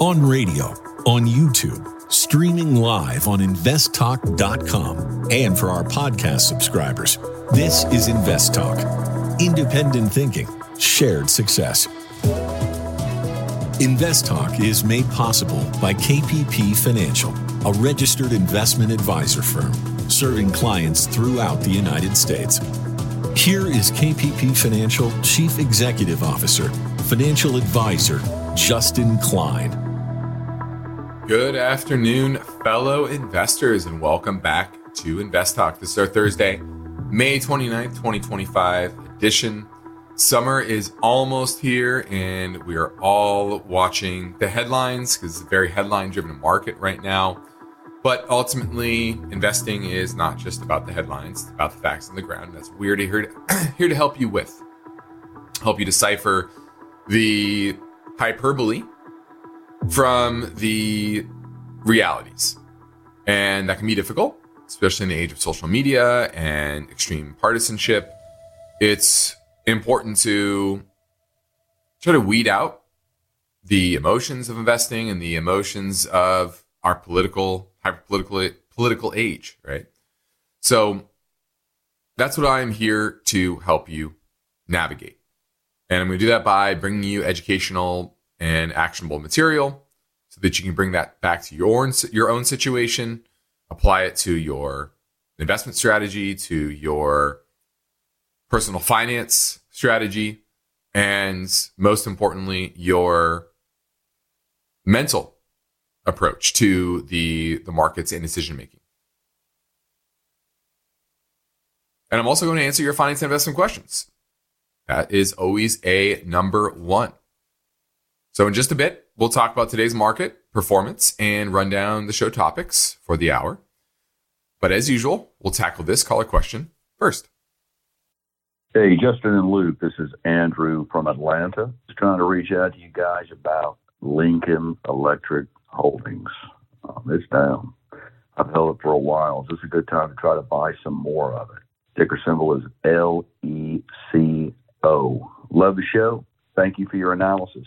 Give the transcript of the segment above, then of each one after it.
On radio, on YouTube, streaming live on investtalk.com, and for our podcast subscribers. This is Invest Talk. Independent thinking, shared success. Invest Talk is made possible by KPP Financial, a registered investment advisor firm serving clients throughout the United States. Here is KPP Financial Chief Executive Officer, Financial Advisor, Justin Klein. Good afternoon, fellow investors, and welcome back to Invest Talk. This is our Thursday, May 29th, 2025 edition. Summer is almost here, and we are all watching the headlines because it's a very headline-driven market right now. But ultimately, investing is not just about the headlines, it's about the facts on the ground. And that's what we're here to help you with. Help you decipher the hyperbole from the realities. And that can be difficult, especially in the age of social media and extreme partisanship. It's important to try to weed out the emotions of investing and the emotions of our hyper-political age, right? So that's what I'm here to help you navigate. And I'm going to do that by bringing you educational and actionable material so that you can bring that back to your own situation, apply it to your investment strategy, to your personal finance strategy, and most importantly, your mental approach to the markets and decision making. And I'm also going to answer your finance and investment questions. That is always a number one. So in just a bit, we'll talk about today's market performance and run down the show topics for the hour. But as usual, we'll tackle this caller question first. Hey, Justin and Luke, this is Andrew from Atlanta. Just trying to reach out to you guys about Lincoln Electric Holdings. It's down. I've held it for a while. Is this a good time to try to buy some more of it? Ticker symbol is LECO. Love the show. Thank you for your analysis.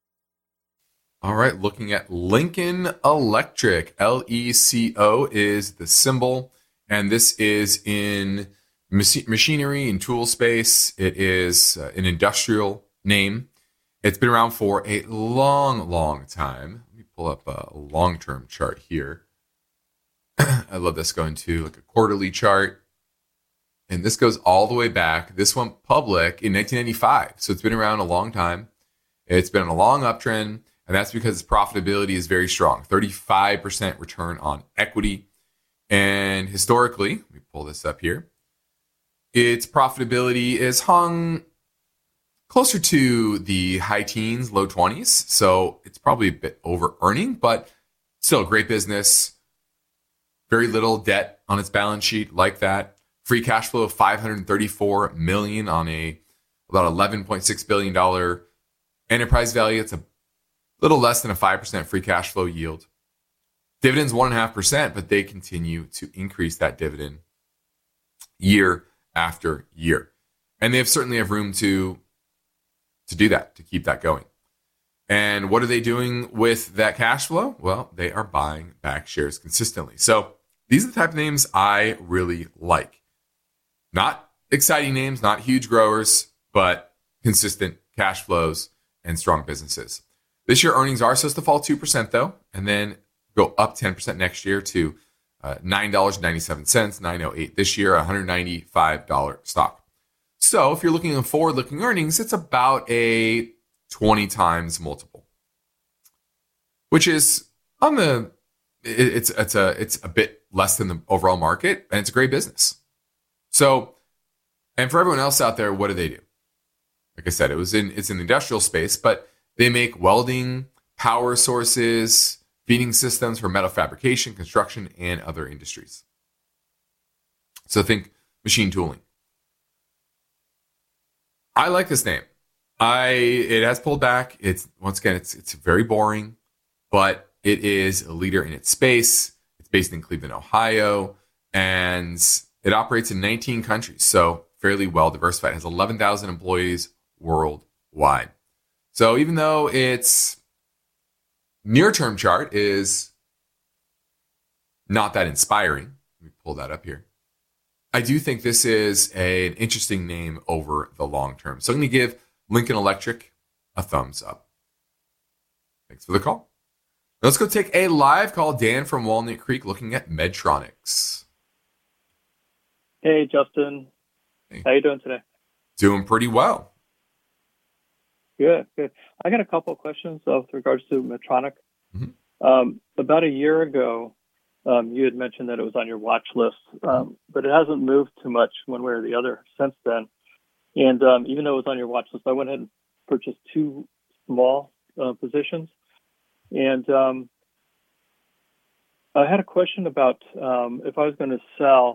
All right, looking at Lincoln Electric. LECO is the symbol, and this is in machinery and tool space. It is an industrial name. It's been around for a long time. Let me pull up a long-term chart here. I love this, going to like a quarterly chart. And this goes all the way back. This went public in 1995. So it's been around a long time. It's been on a long uptrend, and that's because its profitability is very strong. 35% return on equity. And historically, let me pull this up here. Its profitability is hung closer to the high teens, low 20s. So it's probably a bit over earning, but still a great business. Very little debt on its balance sheet like that. Free cash flow of $534 million on about $11.6 billion enterprise value. It's a little less than a 5% free cash flow yield. Dividends 1.5%, but they continue to increase that dividend year after year. And they certainly have room to do that, to keep that going. And what are they doing with that cash flow? Well, they are buying back shares consistently. So these are the type of names I really like. Not exciting names, not huge growers, but consistent cash flows and strong businesses. This year, earnings are supposed to fall 2%, though, and then go up 10% next year to $9.97, $9.08 this year, $195 stock. So if you're looking at forward-looking earnings, it's about a 20 times multiple, which is on the it's a bit less than the overall market, and it's a great business. So, and for everyone else out there, what do they do? Like I said, it's in the industrial space, but they make welding, power sources, feeding systems for metal fabrication, construction, and other industries. So think machine tooling. I like this name. It has pulled back. It's very boring, but it is a leader in its space. It's based in Cleveland, Ohio, and it operates in 19 countries. So fairly well diversified. It has 11,000 employees worldwide. So even though it's Near-term chart is not that inspiring. Let me pull that up here. I do think this is an interesting name over the long term. So I'm going to give Lincoln Electric a thumbs up. Thanks for the call. Now let's go take a live call. Dan from Walnut Creek looking at Medtronics. Hey, Justin. Hey. How you doing today? Doing pretty well. Good. I got a couple of questions with regards to Medtronic. Mm-hmm. About a year ago, you had mentioned that it was on your watch list, but it hasn't moved too much one way or the other since then. And even though it was on your watch list, I went ahead and purchased 2 small positions. And I had a question about if I was going to sell.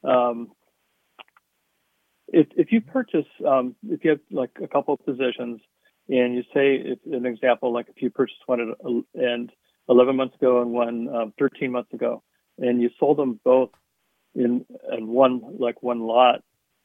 If you purchase, if you have like a couple of positions, and you say, if an example, like if you purchased one and 11 months ago and one 13 months ago, and you sold them both in one lot,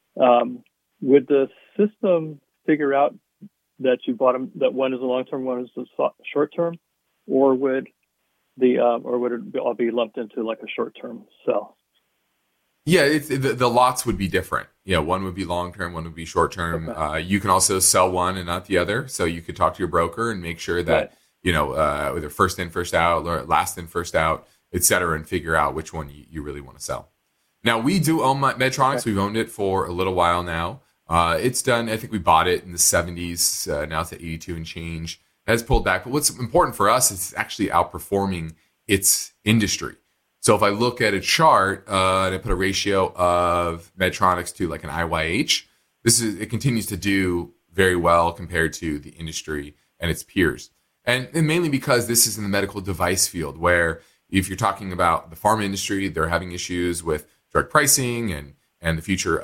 would the system figure out that you bought them, that one is a long term, one is a short term, or would it all be lumped into like a short term sell? Yeah, the lots would be different. Yeah, one would be long term, one would be short term. Okay. You can also sell one and not the other, so you could talk to your broker and make sure that either first in, first out, or last in, first out, et cetera, and figure out which one you really want to sell. Now, we do own Medtronics. Okay. We've owned it for a little while now. It's done. I think we bought it in the 70s. Now it's at 82 and change. It has pulled back, but what's important for us is actually outperforming its industry. So if I look at a chart and I put a ratio of Medtronics to like an IYH, it continues to do very well compared to the industry and its peers. And mainly because this is in the medical device field, where if you're talking about the pharma industry, they're having issues with drug pricing and the future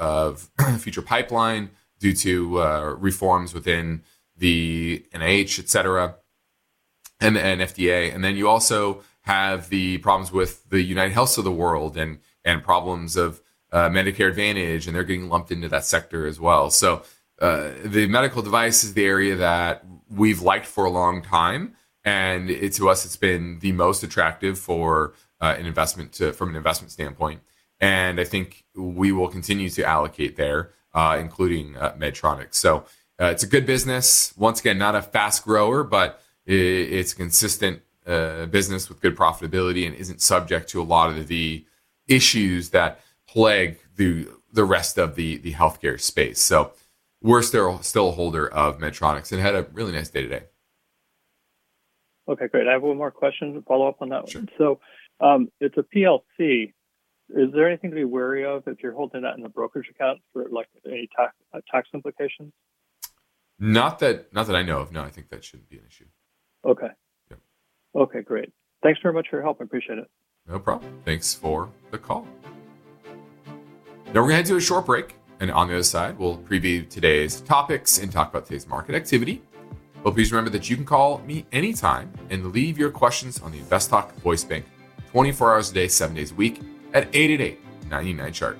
pipeline due to reforms within the NIH, et cetera, and FDA. And then you also have the problems with the United Health of the world and problems of Medicare Advantage, and they're getting lumped into that sector as well. So the medical device is the area that we've liked for a long time, and to us, it's been the most attractive for an investment from an investment standpoint. And I think we will continue to allocate there, including Medtronic. So it's a good business. Once again, not a fast grower, but it's a consistent business with good profitability and isn't subject to a lot of the issues that plague the rest of the healthcare space. So we're still a holder of Medtronics and had a really nice day today. Okay, great. I have one more question to follow up on that Sure. one. So it's a PLC. Is there anything to be wary of if you're holding that in the brokerage account for like any tax implications? Not that I know of. No, I think that shouldn't be an issue. Okay. Yep. Okay, great. Thanks very much for your help. I appreciate it. No problem. Thanks for the call. Now we're going to head to a short break. And on the other side, we'll preview today's topics and talk about today's market activity. But please remember that you can call me anytime and leave your questions on the InvestTalk voice bank 24 hours a day, 7 days a week at 888-99-CHART.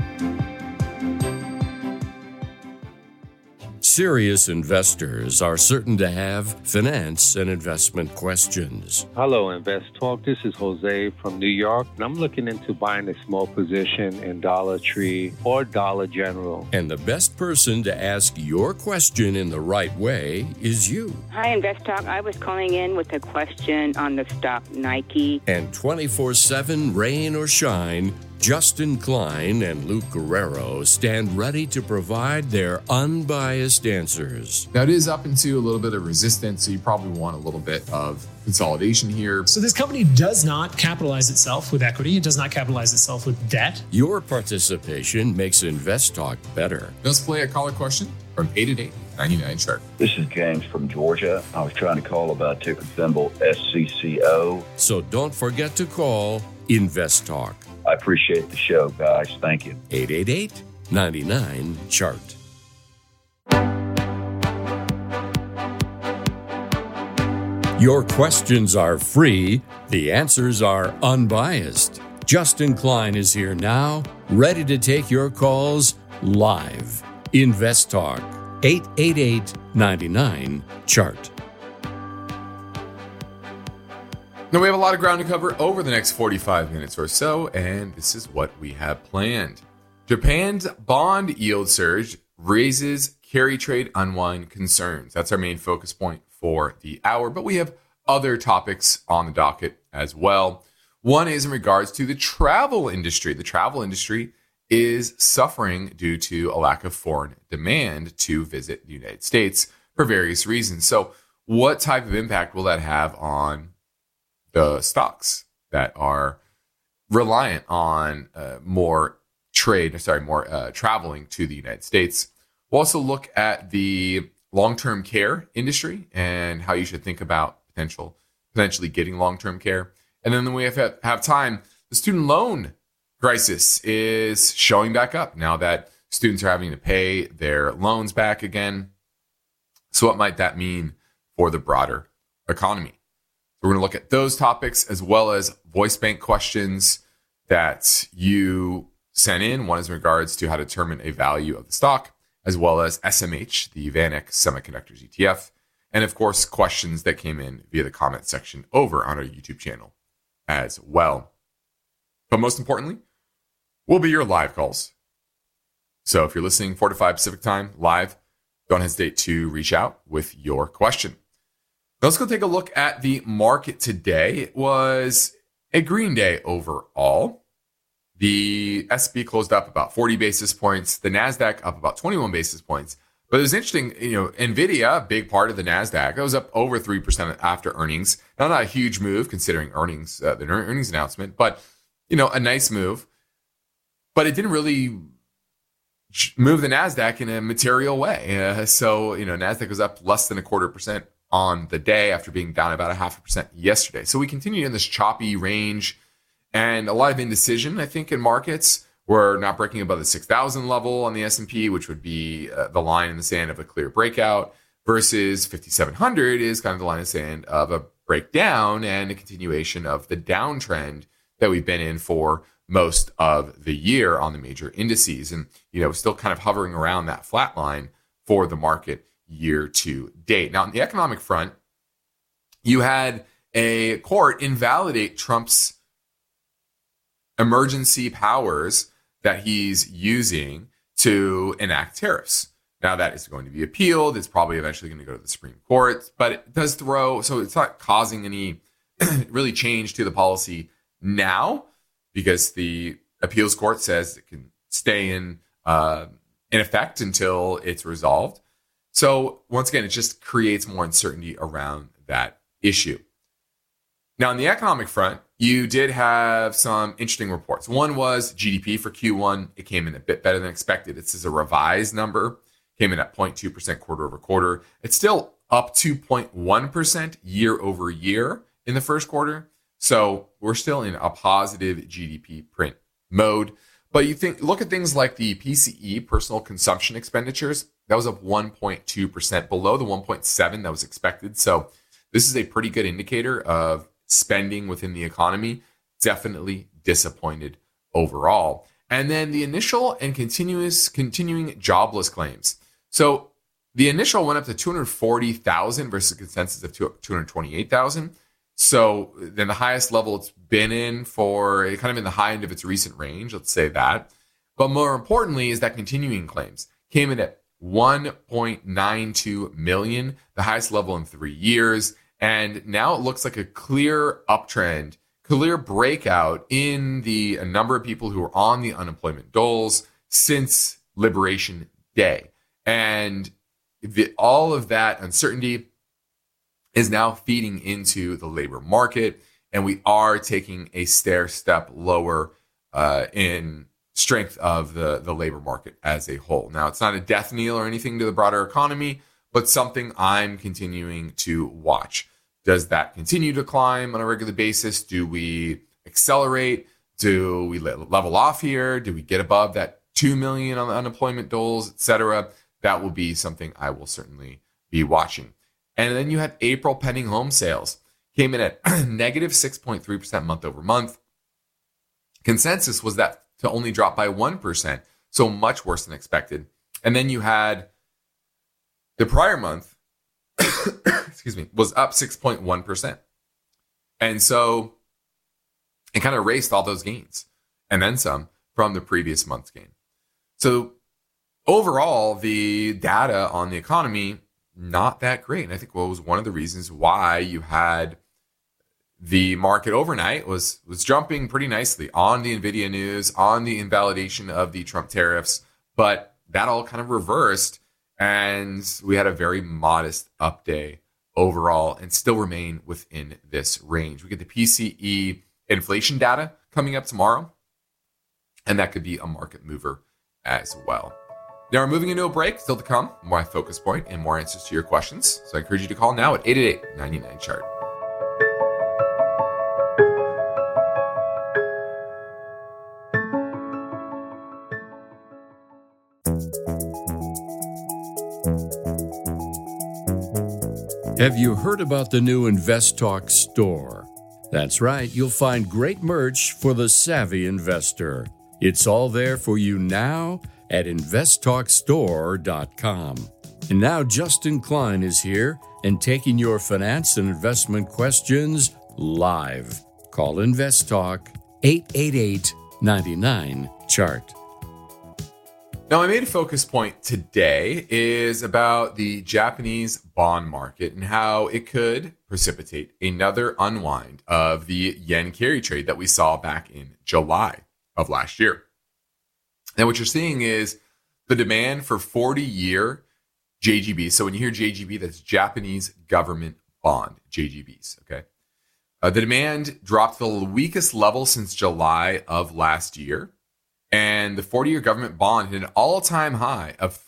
Serious investors are certain to have finance and investment questions. Hello, Invest Talk. This is Jose from New York, and I'm looking into buying a small position in Dollar Tree or Dollar General. And the best person to ask your question in the right way is you. Hi, Invest Talk. I was calling in with a question on the stock Nike. And 24/7, rain or shine, Justin Klein and Luke Guerrero stand ready to provide their unbiased answers. Now, it is up into a little bit of resistance, so you probably want a little bit of consolidation here. So this company does not capitalize itself with equity. It does not capitalize itself with debt. Your participation makes InvestTalk better. Let's play a caller question from 888-99-CHART. This is James from Georgia. I was trying to call about ticker symbol SCCO. So don't forget to call InvestTalk. I appreciate the show, guys. Thank you. 888-99-CHART. Your questions are free. The answers are unbiased. Justin Klein is here now, ready to take your calls live. InvestTalk, 888-99-CHART. Now we have a lot of ground to cover over the next 45 minutes or so, and this is what we have planned. Japan's bond yield surge raises carry trade unwind concerns. That's our main focus point for the hour, but we have other topics on the docket as well. One is in regards to the travel industry. The travel industry is suffering due to a lack of foreign demand to visit the United States for various reasons. So what type of impact will that have on the stocks that are reliant on more traveling to the United States? We'll also look at the long-term care industry and how you should think about potentially getting long-term care. And then we have time. The student loan crisis is showing back up now that students are having to pay their loans back again. So what might that mean for the broader economy? We're going to look at those topics as well as voice bank questions that you sent in. One is in regards to how to determine a value of the stock, as well as SMH, the VanEck Semiconductors ETF, and of course, questions that came in via the comment section over on our YouTube channel as well. But most importantly, will be your live calls. So if you're listening 4 to 5 Pacific time live, don't hesitate to reach out with your question. Now let's go take a look at the market today. It was a green day overall. The S&P closed up about 40 basis points. The NASDAQ up about 21 basis points. But it was interesting, NVIDIA, a big part of the NASDAQ, that was up over 3% after earnings. Now, not a huge move considering earnings, the earnings announcement, but, a nice move. But it didn't really move the NASDAQ in a material way. So, NASDAQ was up less than 0.25% on the day after being down about 0.5% yesterday. So we continue in this choppy range and a lot of indecision, I think, in markets. We're not breaking above the 6,000 level on the S&P, which would be the line in the sand of a clear breakout, versus 5,700 is kind of the line in the sand of a breakdown and a continuation of the downtrend that we've been in for most of the year on the major indices. And, still kind of hovering around that flat line for the market year to date. Now, on the economic front, you had a court invalidate Trump's emergency powers that he's using to enact tariffs. Now that is going to be appealed. It's probably eventually going to go to the Supreme Court, but it does so it's not causing any really change to the policy now because the appeals court says it can stay in effect until it's resolved. So once again, it just creates more uncertainty around that issue. Now, on the economic front, you did have some interesting reports. One was GDP for Q1. It came in a bit better than expected. This is a revised number. Came in at 0.2% quarter over quarter. It's still up 2.1% year over year in the first quarter. So we're still in a positive GDP print mode. But look at things like the PCE, personal consumption expenditures. That was up 1.2%, below the 1.7 that was expected. So this is a pretty good indicator of spending within the economy. Definitely disappointed overall. And then the initial and continuing jobless claims. So the initial went up to 240,000 versus a consensus of 228,000. So then the highest level it's been in for kind of in the high end of its recent range, let's say that. But more importantly is that continuing claims came in at 1.92 million, the highest level in 3 years. And now it looks like a clear uptrend, clear breakout in the number of people who are on the unemployment doles since Liberation Day. And all of that uncertainty is now feeding into the labor market. And we are taking a stair step lower in strength of the labor market as a whole. Now, it's not a death knell or anything to the broader economy, but something I'm continuing to watch. Does that continue to climb on a regular basis? Do we accelerate? Do we level off here? Do we get above that 2 million on the unemployment doles, et cetera? That will be something I will certainly be watching. And then you had April pending home sales. Came in at negative 6.3% month over month. Consensus was that to only drop by 1%, so much worse than expected. And then you had the prior month, was up 6.1%. And so it kind of erased all those gains and then some from the previous month's gain. So overall, the data on the economy, not that great. And I think what was one of the reasons why you had the market overnight was jumping pretty nicely on the NVIDIA news, on the invalidation of the Trump tariffs, but that all kind of reversed and we had a very modest up day overall and still remain within this range. We get the PCE inflation data coming up tomorrow, and that could be a market mover as well. Now we're moving into a break. Still to come, more focus point and more answers to your questions. So I encourage you to call now at 888-99-CHART. Have you heard about the new InvestTalk store? That's right, you'll find great merch for the savvy investor. It's all there for you now at investtalkstore.com. And now Justin Klein is here and taking your finance and investment questions live. Call InvestTalk 888-99-CHART. Now, my main focus point today is about the Japanese bond market and how it could precipitate another unwind of the yen carry trade that we saw back in July of last year. Now, what you're seeing is the demand for 40-year JGB. So when you hear JGB, that's Japanese government bond, JGBs, okay? The demand dropped to the weakest level since July of last year. And the 40-year government bond hit an all-time high of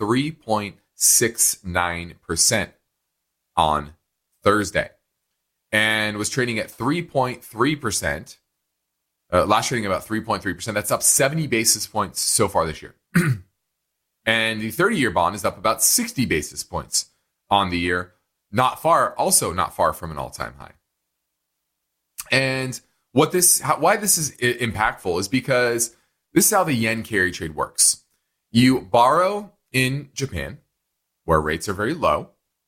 3.69% on Thursday and was trading at 3.3%. Last trading about 3.3%. That's up 70 basis points so far this year. And the 30-year bond is up about 60 basis points on the year. Also not far from an all-time high. And why this is impactful is because this is how the yen carry trade works. You borrow in Japan, where rates are very low.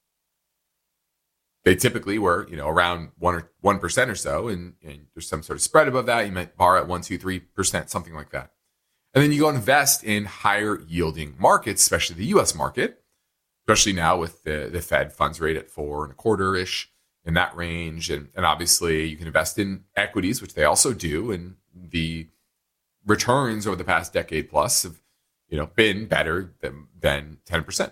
They typically were, around 1% or so, and there's some sort of spread above that. You might borrow at 1, 2, 3%, something like that. And then you go invest in higher yielding markets, especially the U.S. market, especially now with the Fed funds rate at 4.25-ish in that range. And obviously you can invest in equities, which they also do, and the returns over the past decade plus have, been better than 10%.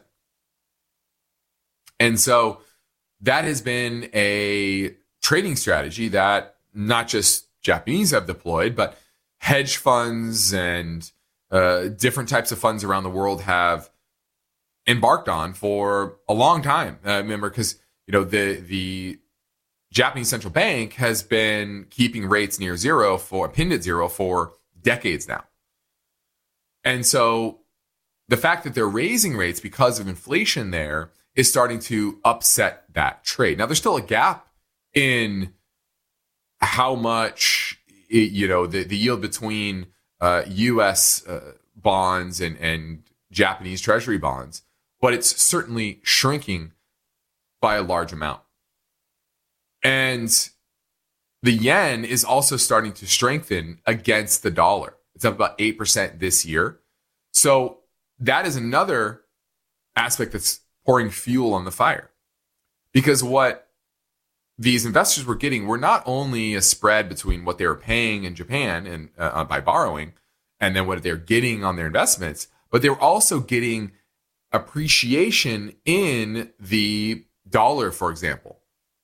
And so that has been a trading strategy that not just Japanese have deployed, but hedge funds and different types of funds around the world have embarked on for a long time. Remember, because the Japanese central bank has been keeping rates pinned at zero for decades now. And so the fact that they're raising rates because of inflation there is starting to upset that trade. Now, there's still a gap in how much, the yield between U.S. bonds and Japanese treasury bonds, but it's certainly shrinking by a large amount. And the yen is also starting to strengthen against the dollar. It's up about 8% this year. So that is another aspect that's pouring fuel on the fire. Because what these investors were getting were not only a spread between what they were paying in Japan and by borrowing and then what they're getting on their investments, but they were also getting appreciation in the dollar, for example.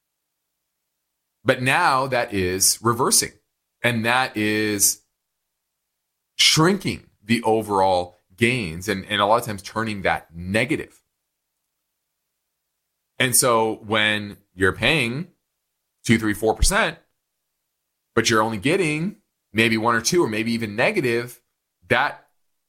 But now that is reversing, and that is shrinking the overall gains and a lot of times turning that negative. And so when you're paying 2, 3, 4%, but you're only getting maybe 1 or 2 or maybe even negative, that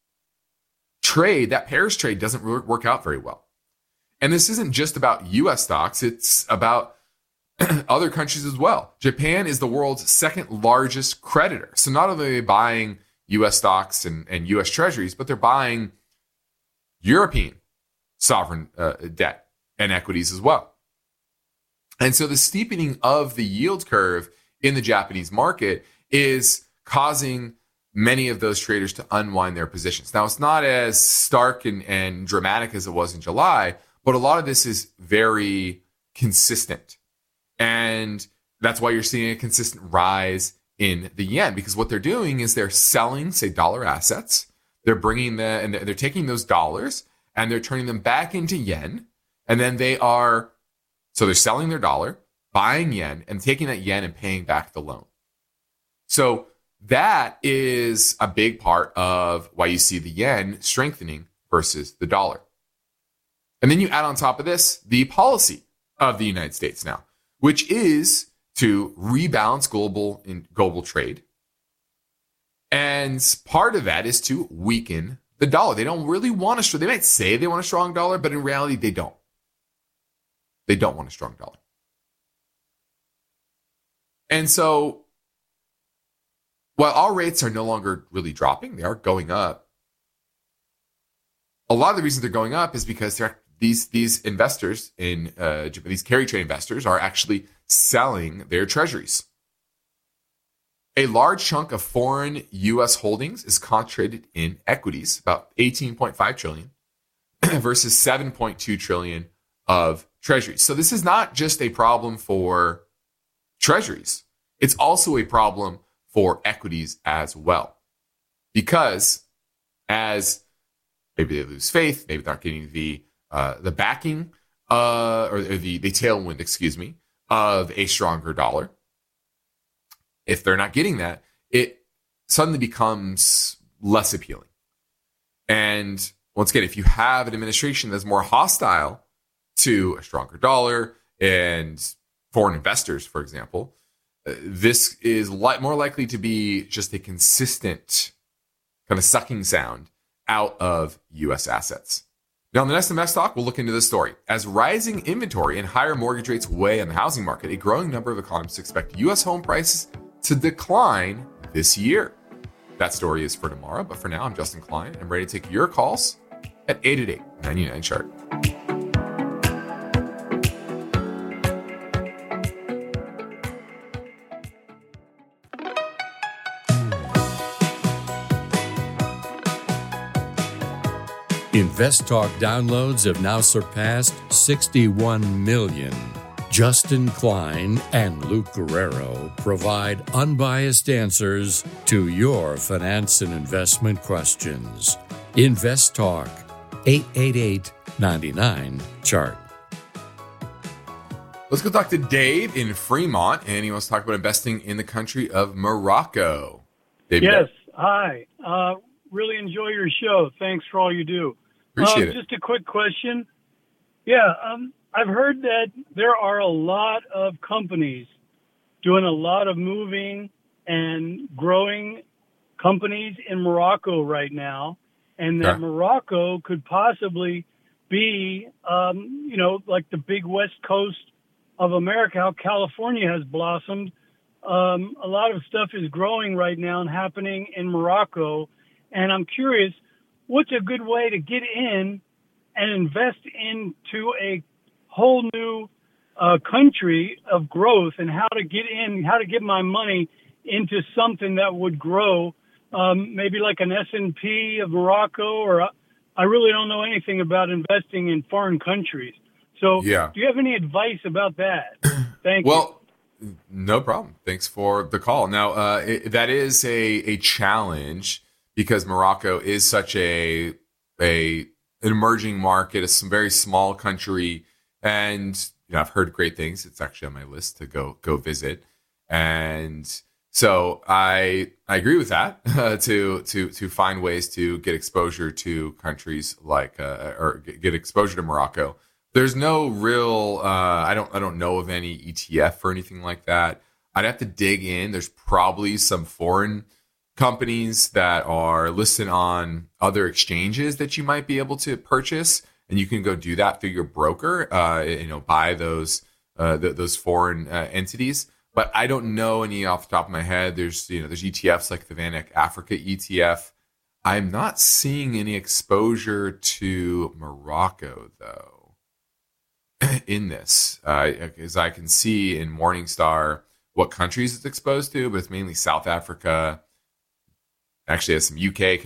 pairs trade doesn't work out very well. And this isn't just about U.S. stocks. It's about other countries as well. Japan is the world's second largest creditor. So not only are they buying U.S. stocks and U.S. treasuries, but they're buying European sovereign debt and equities as well. And so the steepening of the yield curve in the Japanese market is causing many of those traders to unwind their positions. Now, it's not as stark and dramatic as it was in July, but a lot of this is very consistent. And that's why you're seeing a consistent rise in the yen, because what they're doing is they're selling, say, dollar assets. They're bringing and they're taking those dollars and they're turning them back into yen. And then they're selling their dollar, buying yen, and taking that yen and paying back the loan. So that is a big part of why you see the yen strengthening versus the dollar. And then you add on top of this the policy of the United States now, which is to rebalance global trade. And part of that is to weaken the dollar. They don't really want they might say they want a strong dollar, but in reality, they don't. They don't want a strong dollar. And so, while our rates are no longer really dropping, they are going up. A lot of the reasons they're going up is because these investors in these carry trade investors are actually selling their treasuries. A large chunk of foreign U.S. holdings is concentrated in equities, about 18.5 trillion versus 7.2 trillion of treasuries. So this is not just a problem for treasuries. It's also a problem for equities as well. Because as maybe they lose faith, maybe they're not getting the backing or the tailwind, of a stronger dollar. If they're not getting that, it suddenly becomes less appealing. And once again, if you have an administration that's more hostile to a stronger dollar and foreign investors, for example, this is more likely to be just a consistent kind of sucking sound out of U.S. assets. Now, in the next Invest Talk, we'll look into this story. As rising inventory and higher mortgage rates weigh on the housing market, a growing number of economists expect U.S. home prices to decline this year. That story is for tomorrow, but for now, I'm Justin Klein. I'm ready to take your calls at 888-99-CHART. Invest Talk downloads have now surpassed 61 million. Justin Klein and Luke Guerrero provide unbiased answers to your finance and investment questions. Invest Talk, 888-99-CHART. Let's go talk to Dave in Fremont, and he wants to talk about investing in the country of Morocco. Dave, yes, hi. Really enjoy your show. Thanks for all you do. Appreciate it. Just a quick question. Yeah, I've heard that there are a lot of companies doing a lot of moving and growing companies in Morocco right now, and that Morocco could possibly be, like the big West Coast of America, how California has blossomed. A lot of stuff is growing right now and happening in Morocco. And I'm curious, what's a good way to get in and invest into a whole new country of growth, and how to get my money into something that would grow, maybe like an S&P of Morocco, or I really don't know anything about investing in foreign countries. So do you have any advice about that? Thank you. Well, no problem. Thanks for the call. Now, that is a challenge because Morocco is such an emerging market, a very small country. And I've heard great things. It's actually on my list to go visit. And so I agree with that, to find ways to get exposure to countries like or get exposure to Morocco. There's no real I don't know of any ETF or anything like that. I'd have to dig in. There's probably some foreign companies that are listed on other exchanges that you might be able to purchase, and you can go do that through your broker. Buy those foreign entities. But I don't know any off the top of my head. There's ETFs like the VanEck Africa ETF. I'm not seeing any exposure to Morocco though in this, as I can see in Morningstar what countries it's exposed to, but it's mainly South Africa. Actually, has some UK,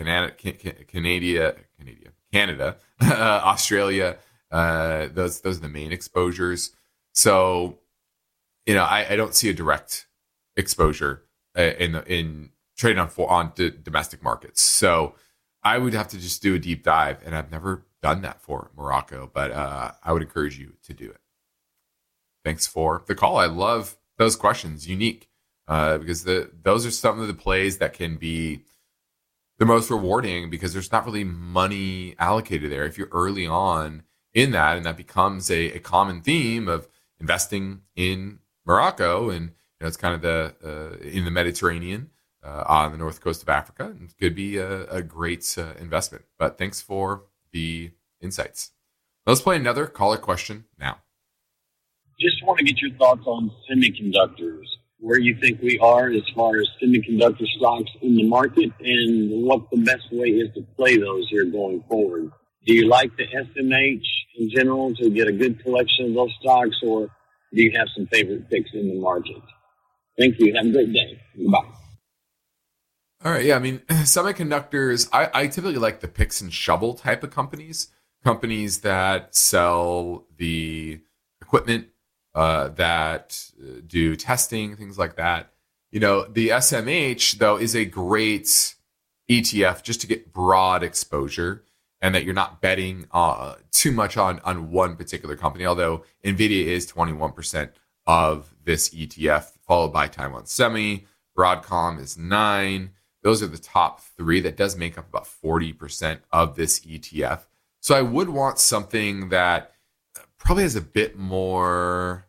Canada, Australia. Those are the main exposures. So, I don't see a direct exposure in trading on domestic markets. So I would have to just do a deep dive, and I've never done that for Morocco, but I would encourage you to do it. Thanks for the call. I love those questions, unique, because those are some of the plays that can be the most rewarding because there's not really money allocated there. If you're early on in that, and that becomes a common theme of investing in Morocco, and it's kind of in the Mediterranean on the north coast of Africa, it could be a great investment. But thanks for the insights. Let's play another caller question now. Just want to get your thoughts on semiconductors, where you think we are as far as semiconductor stocks in the market, and what the best way is to play those here going forward. Do you like the SMH in general to get a good collection of those stocks, or do you have some favorite picks in the market? Thank you. Have a great day. Bye. All right. Yeah. I mean, semiconductors, I typically like the picks and shovel type of companies that sell the equipment, that do testing, things like that. The SMH, though, is a great ETF just to get broad exposure, and that you're not betting too much on one particular company, although NVIDIA is 21% of this ETF, followed by Taiwan Semi. Broadcom is 9%. Those are the top 3. That does make up about 40% of this ETF. So I would want something that probably has a bit more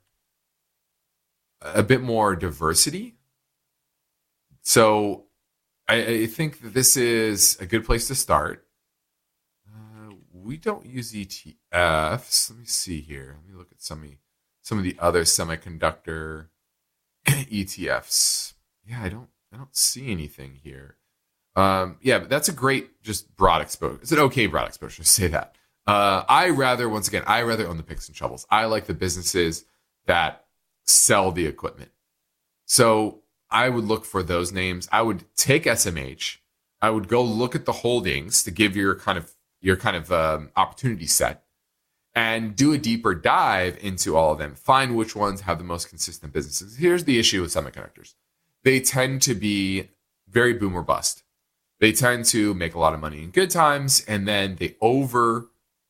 diversity. So I think that this is a good place to start. We don't use ETFs. Let me see here. Let me look at some of the other semiconductor ETFs. Yeah, I don't see anything here. But that's a great, just broad exposure. It's an okay broad exposure, say that. I rather own the picks and shovels. I like the businesses that sell the equipment. So I would look for those names. I would take SMH. I would go look at the holdings to give your kind of opportunity set, and do a deeper dive into all of them. Find which ones have the most consistent businesses. Here's the issue with semiconductors. They tend to be very boom or bust. They tend to make a lot of money in good times, and then they overcreate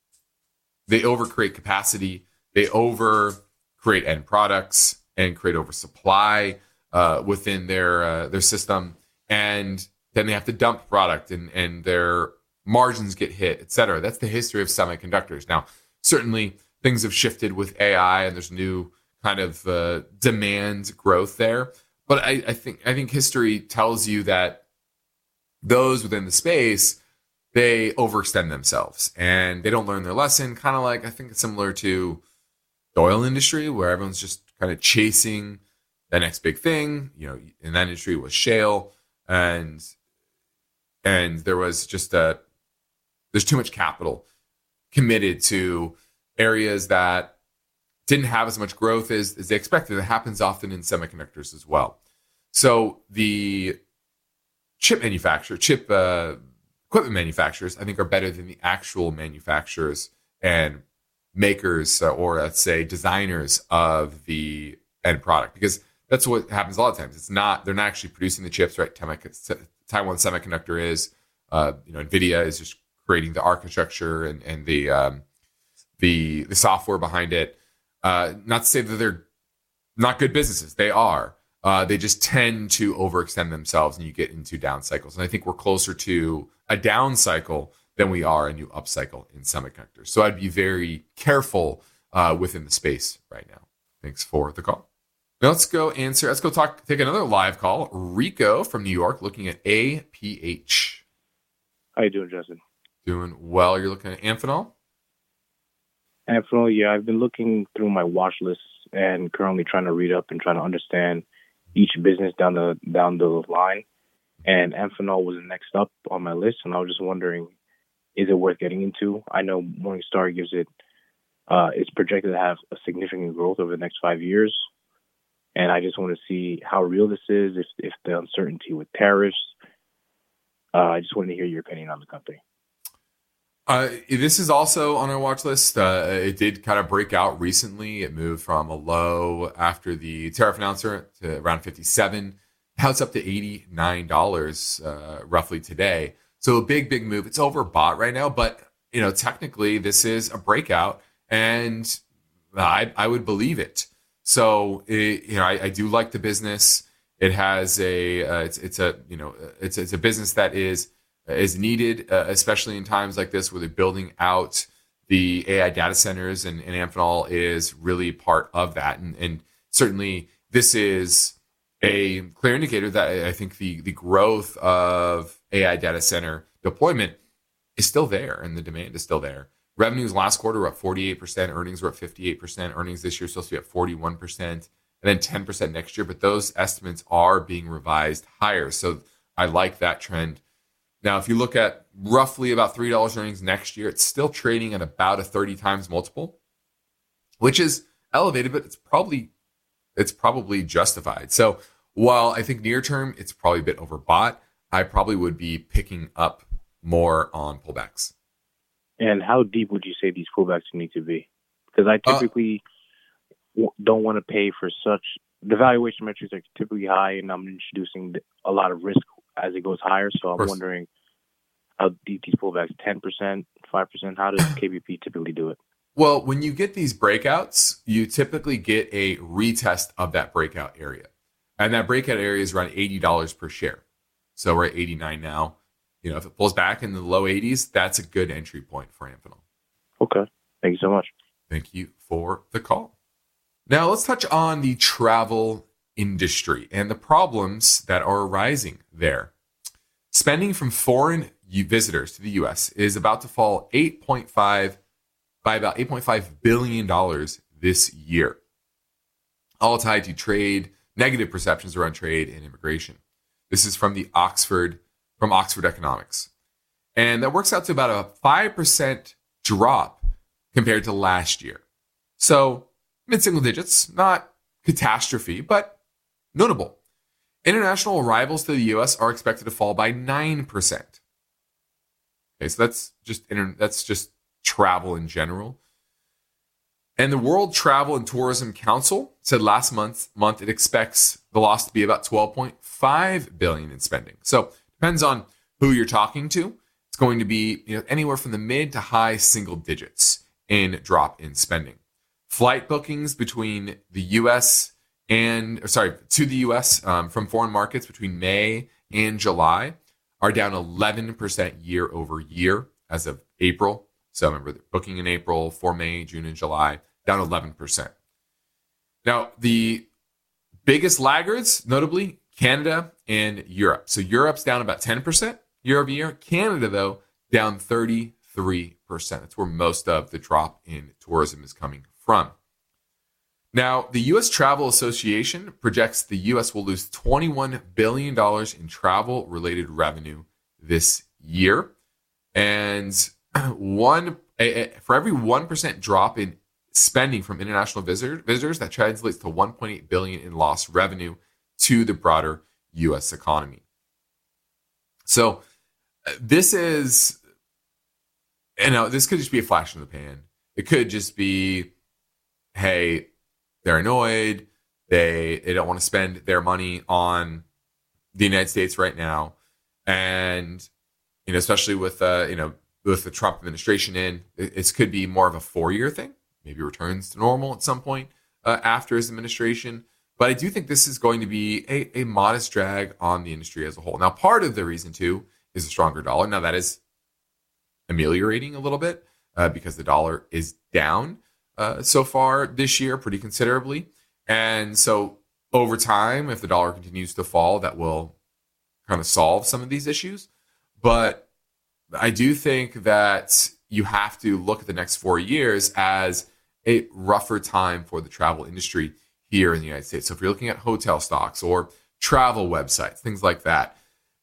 capacity. They overcreate end products and create oversupply within their system, and then they have to dump product, and their margins get hit, et cetera. That's the history of semiconductors. Now, certainly things have shifted with AI, and there's new kind of demand growth there. But I think history tells you that those within the space, they overextend themselves and they don't learn their lesson. Kind of like, I think it's similar to the oil industry, where everyone's just kind of chasing the next big thing. In that industry was shale, and there was just there's too much capital committed to areas that didn't have as much growth as they expected. It happens often in semiconductors as well. So the equipment manufacturers, I think, are better than the actual manufacturers and makers, or let's say designers of the end product, because that's what happens a lot of times. They're not actually producing the chips, right? Taiwan Semiconductor is, NVIDIA is just creating the architecture and the software behind it. Not to say that they're not good businesses. They are. They just tend to overextend themselves, and you get into down cycles. And I think we're closer to a down cycle than we are a new up cycle in semiconductors. So I'd be very careful within the space right now. Thanks for the call. Now let's go take another live call. Rico from New York, looking at APH. How you doing, Justin? Doing well. You're looking at Amphenol? Amphenol, yeah. I've been looking through my watch list and currently trying to read up and trying to understand each business down the line. And Amphenol was next up on my list, and I was just wondering, is it worth getting into? I know Morningstar gives it's projected to have a significant growth over the next 5 years. And I just want to see how real this is, if the uncertainty with tariffs. I just wanted to hear your opinion on the company. This is also on our watch list. It did kind of break out recently. It moved from a low after the tariff announcement to around 57. Now it's up to $89 roughly today. So a big move. It's overbought right now, but technically this is a breakout, and I would believe it. So I do like the business. It has it's a business that is needed, especially in times like this where they're building out the AI data centers, and Amphenol is really part of that. And certainly this is a clear indicator that I think the growth of AI data center deployment is still there, and the demand is still there. Revenues last quarter were up 48%, earnings were up 58%, earnings this year supposed to be up 41%, and then 10% next year. But those estimates are being revised higher. So I like that trend. Now, if you look at roughly about $3 earnings next year, it's still trading at about a 30 times multiple, which is elevated, but it's probably justified. So while I think near term, it's probably a bit overbought, I probably would be picking up more on pullbacks. And how deep would you say these pullbacks need to be? Because I typically don't want to pay for the valuation metrics are typically high, and I'm introducing a lot of risk as it goes higher. So I'm wondering how deep these pullbacks, 10%, 5%, how does KPP typically do it? Well, when you get these breakouts, you typically get a retest of that breakout area. And that breakout area is around $80 per share. So we're at 89 now. If it pulls back in the low 80s, that's a good entry point for Amphenol. Okay. Thank you so much. Thank you for the call. Now let's touch on the travel industry and the problems that are arising there. Spending from foreign visitors to the U.S. is about to fall by about $8.5 billion this year, all tied to trade, negative perceptions around trade and immigration. This is from Oxford Economics. And that works out to about a 5% drop compared to last year. So mid-single digits, not catastrophe, but notable. International arrivals to the U.S. are expected to fall by 9%. Okay, so that's just travel in general. And the World Travel and Tourism Council said last month it expects the loss to be about $12.5 billion in spending. So depends on who you're talking to. It's going to be anywhere from the mid to high single digits in drop in spending. Flight bookings between the U.S. to the U.S. From foreign markets between May and July are down 11% year over year as of April. So remember, the booking in April for May, June, and July, down 11%. Now, the biggest laggards, notably, Canada and Europe. So Europe's down about 10% year over year. Canada, though, down 33%. That's where most of the drop in tourism is coming from. Now, the U.S. Travel Association projects the U.S. will lose $21 billion in travel-related revenue this year. And for every 1% drop in spending from international visitors, that translates to $1.8 billion in lost revenue to the broader U.S. economy. So this is, this could just be a flash in the pan. It could just be, hey, they're annoyed. They don't want to spend their money on the United States right now, and especially with with the Trump administration in, it could be more of a 4-year thing. Maybe returns to normal at some point after his administration. But I do think this is going to be a modest drag on the industry as a whole. Now, part of the reason, too, is a stronger dollar. Now, that is ameliorating a little bit because the dollar is down so far this year pretty considerably. And so over time, if the dollar continues to fall, that will kind of solve some of these issues. But I do think that you have to look at the next 4 years as a rougher time for the travel industry here in the United States. So if you're looking at hotel stocks or travel websites, things like that,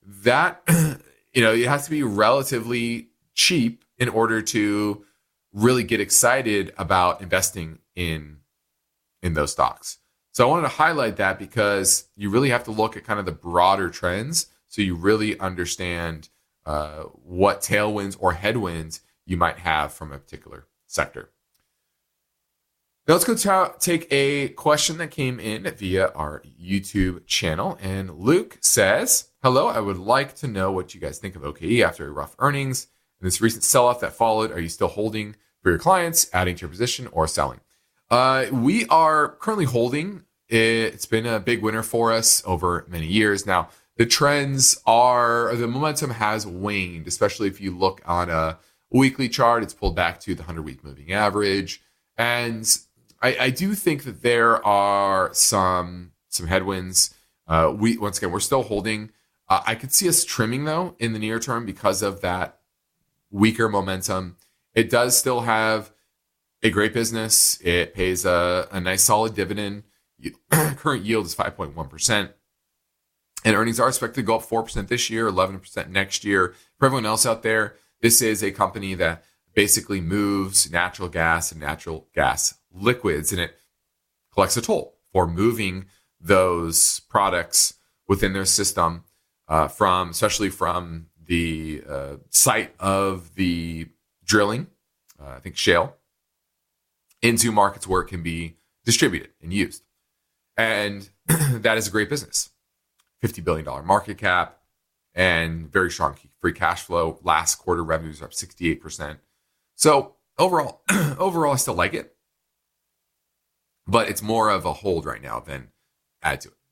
it has to be relatively cheap in order to really get excited about investing in those stocks. So I wanted to highlight that because you really have to look at kind of the broader trends so you really understand what tailwinds or headwinds you might have from a particular sector. Now let's go take a question that came in via our YouTube channel. And Luke says, hello, I would like to know what you guys think of OKE after rough earnings and this recent sell-off that followed. Are you still holding for your clients, adding to your position, or selling? We are currently holding. It's been a big winner for us over many years. Now, the momentum has waned, especially if you look on a weekly chart. It's pulled back to the 100-week moving average. And I do think that there are some headwinds. We're still holding. I could see us trimming, though, in the near term because of that weaker momentum. It does still have a great business. It pays a nice solid dividend. Current yield is 5.1%. And earnings are expected to go up 4% this year, 11% next year. For everyone else out there, this is a company that basically moves natural gas and natural gas liquids, and it collects a toll for moving those products within their system especially from the site of the drilling, I think shale, into markets where it can be distributed and used. And that is a great business. $50 billion market cap and very strong free cash flow. Last quarter revenues are up 68%. So overall, I still like it, but it's more of a hold right now than add to it.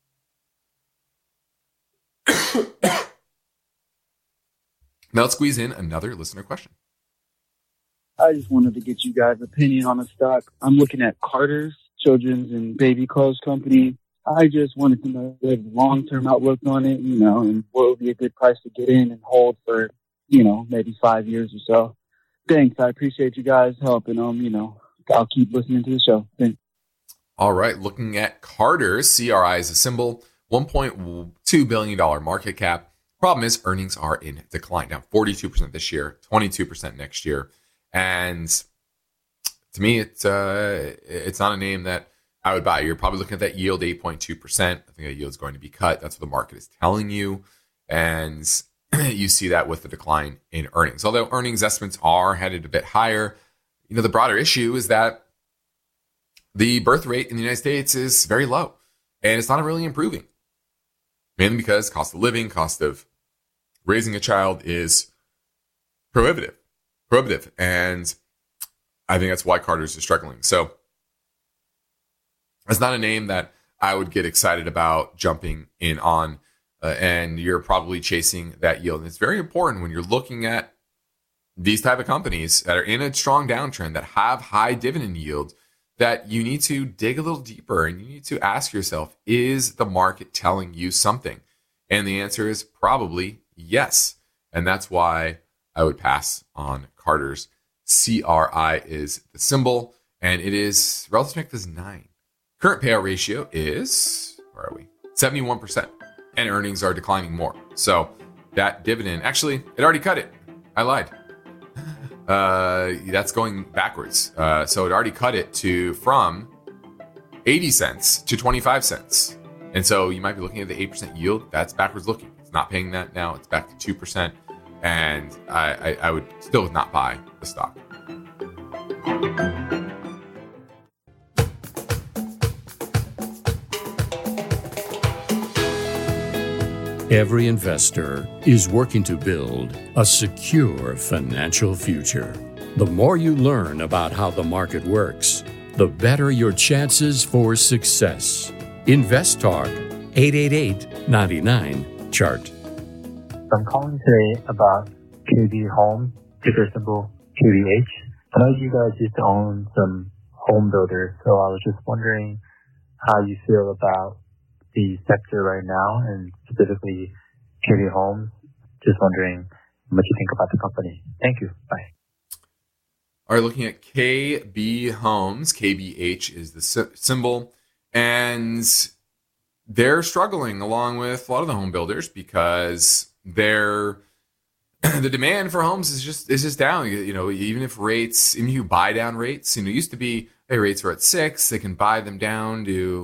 Now let's squeeze in another listener question. I just wanted to get you guys' opinion on the stock. I'm looking at Carter's Children's and Baby Clothes Company. I just wanted to know the long-term outlook on it, and what would be a good price to get in and hold for, maybe 5 years or so. Thanks. I appreciate you guys helping them. I'll keep listening to the show. Thanks. All right. Looking at Carter's, CRI is a symbol, $1.2 billion market cap. Problem is earnings are in decline, down 42% this year, 22% next year. And to me, it's not a name that I would buy. You're probably looking at that yield, 8.2%. I think that yield is going to be cut. That's what the market is telling you. And you see that with the decline in earnings. Although earnings estimates are headed a bit higher, the broader issue is that the birth rate in the United States is very low. And it's not really improving. Mainly because cost of living, cost of raising a child is prohibitive. And I think that's why Carter's is struggling. So it's not a name that I would get excited about jumping in on. And you're probably chasing that yield. And it's very important when you're looking at these type of companies that are in a strong downtrend, that have high dividend yield, that you need to dig a little deeper and you need to ask yourself, is the market telling you something? And the answer is probably yes. And that's why I would pass on Carter's. CRI is the symbol, and it is relative strength is 9. Current payout ratio is, 71%. And earnings are declining more. So that dividend, actually, it already cut it. I lied. That's going backwards. So it already cut it from 80 cents to 25 cents. And so you might be looking at the 8% yield. That's backwards looking. It's not paying that now. It's back to 2%. And I would still not buy the stock. Every investor is working to build a secure financial future. The more you learn about how the market works, the better your chances for success. Invest Talk, 888-99-CHART. I'm calling today about KB Home, ticker symbol KBH. I know you guys used to own some home builders, so I was just wondering how you feel about the sector right now, and specifically KB Homes. Just wondering what you think about the company. Thank you. Bye. All right, looking at KB Homes, KBH is the symbol, and they're struggling along with a lot of the home builders because the demand for homes is just down. Even if you buy down rates, it used to be, hey, rates are at 6, they can buy them down to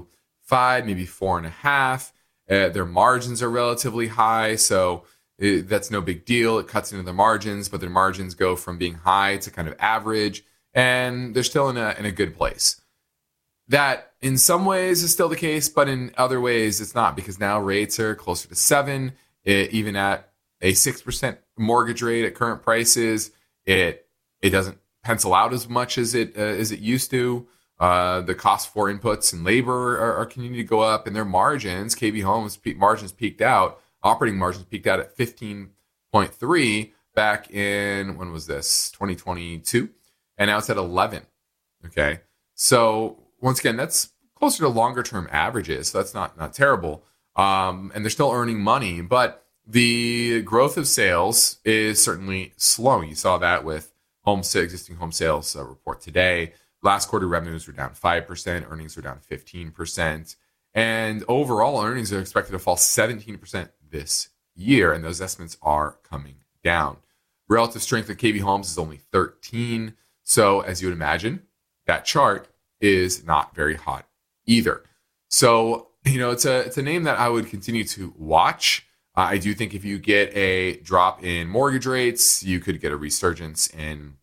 4.5, maybe 4.5. Their margins are relatively high, so that's no big deal. It cuts into their margins, but their margins go from being high to kind of average, and they're still in a good place. That in some ways is still the case, but in other ways it's not, because now rates are closer to 7. Even at a 6% mortgage rate at current prices, it doesn't pencil out as much as it used to. The cost for inputs and labor are continuing to go up, and their margins, KB Homes margins peaked out. Operating margins peaked out at 15.3 back in, when was this? 2022, and now it's at 11. Okay, so once again, that's closer to longer term averages. So that's not terrible, and they're still earning money, but the growth of sales is certainly slowing. You saw that with existing home sales report today. Last quarter revenues were down 5%, earnings were down 15%, and overall earnings are expected to fall 17% this year, and those estimates are coming down. Relative strength of KB Homes is only 13, so as you would imagine, that chart is not very hot either. So, it's a name that I would continue to watch. I do think if you get a drop in mortgage rates, you could get a resurgence in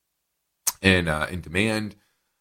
demand.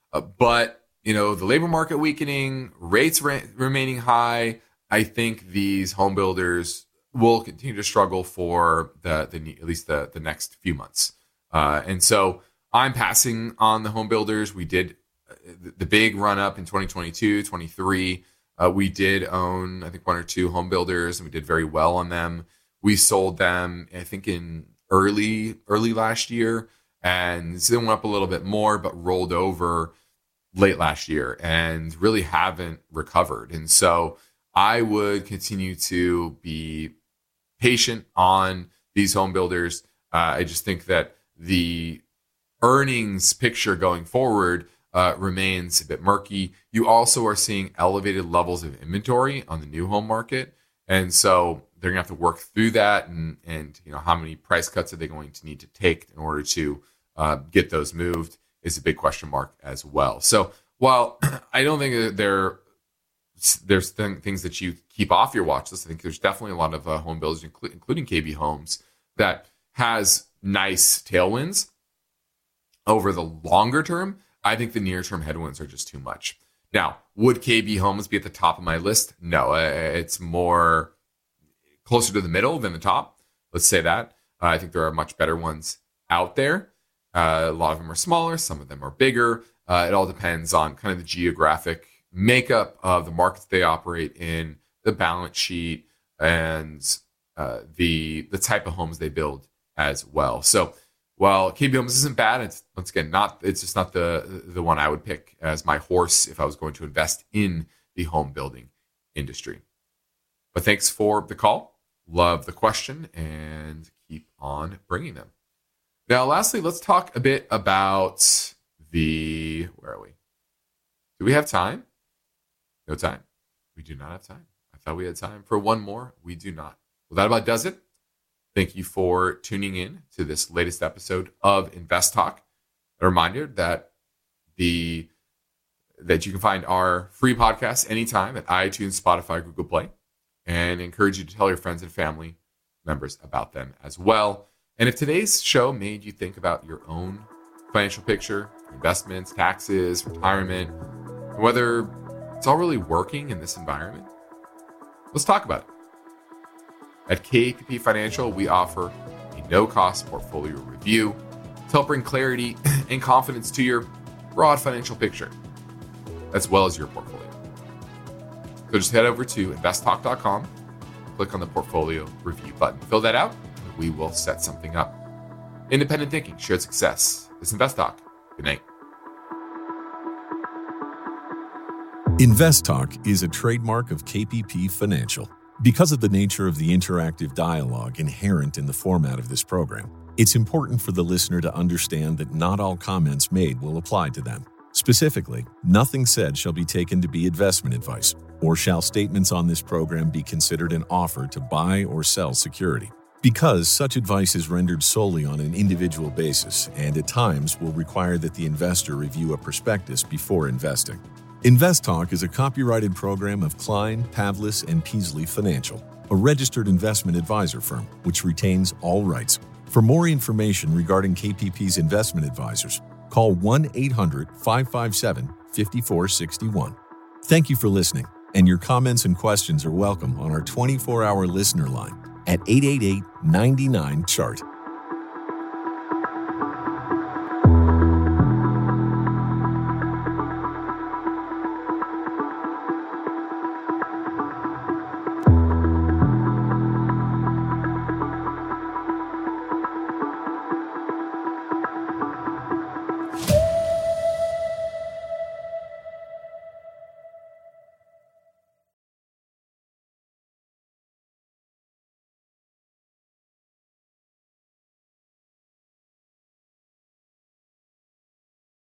But the labor market weakening, rates remaining high, I think these home builders will continue to struggle for at least the next few months. And so I'm passing on the home builders. We did the big run up in 2022, 23. We did own, I think, 1 or 2 home builders, and we did very well on them. We sold them, I think, in early last year, and they went up a little bit more, but rolled over late last year and really haven't recovered. And so I would continue to be patient on these home builders. I just think that the earnings picture going forward remains a bit murky. You also are seeing elevated levels of inventory on the new home market. And so they're going to have to work through that. And how many price cuts are they going to need to take in order to get those moved is a big question mark as well. So while I don't think that there's things that you keep off your watch list, I think there's definitely a lot of home builders, including KB Homes, that has nice tailwinds over the longer term. I think the near-term headwinds are just too much. Now, would KB Homes be at the top of my list? No, it's more closer to the middle than the top. Let's say that. I think there are much better ones out there. A lot of them are smaller. Some of them are bigger. It all depends on kind of the geographic makeup of the markets they operate in, the balance sheet, and the type of homes they build as well. So while KB Homes isn't bad, it's once again it's just not the one I would pick as my horse if I was going to invest in the home building industry. But thanks for the call. Love the question, and keep on bringing them. Now, lastly, let's talk a bit about where are we? Do we have time? No time. We do not have time. I thought we had time for one more. We do not. Well, that about does it. Thank you for tuning in to this latest episode of Invest Talk. A reminder that you can find our free podcast anytime at iTunes, Spotify, Google Play, and encourage you to tell your friends and family members about them as well. And if today's show made you think about your own financial picture, investments, taxes, retirement, whether it's all really working in this environment, let's talk about it. At KPP Financial, we offer a no-cost portfolio review to help bring clarity and confidence to your broad financial picture, as well as your portfolio. So just head over to investtalk.com, click on the portfolio review button. Fill that out, and we will set something up. Independent thinking, shared success. This is Invest Talk. Good night. Invest Talk is a trademark of KPP Financial. Because of the nature of the interactive dialogue inherent in the format of this program, it's important for the listener to understand that not all comments made will apply to them. Specifically, nothing said shall be taken to be investment advice, or shall statements on this program be considered an offer to buy or sell security. Because such advice is rendered solely on an individual basis and at times will require that the investor review a prospectus before investing. Invest Talk is a copyrighted program of Klein, Pavlis, and Peasley Financial, a registered investment advisor firm which retains all rights. For more information regarding KPP's investment advisors, call 1-800-557-5461. Thank you for listening, and your comments and questions are welcome on our 24-hour listener line at 888-99-CHART.